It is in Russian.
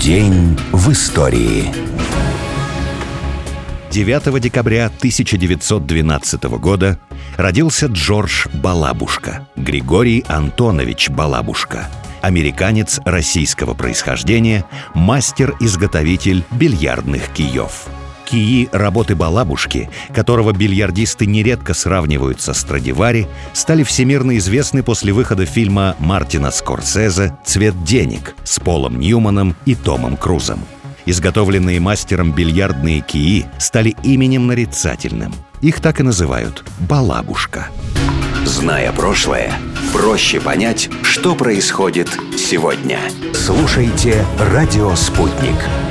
День в истории. 9 декабря 1912 года родился Джордж Балабушка, Григорий Антонович Балабушка, американец российского происхождения, мастер-изготовитель бильярдных киев. Кии работы Балабушки, которого бильярдисты нередко сравнивают со Страдивари, стали всемирно известны после выхода фильма Мартина Скорсезе «Цвет денег» с Полом Ньюманом и Томом Крузом. Изготовленные мастером бильярдные кии стали именем нарицательным. Их так и называют – Балабушка. Зная прошлое, проще понять, что происходит сегодня. Слушайте «Радио Спутник».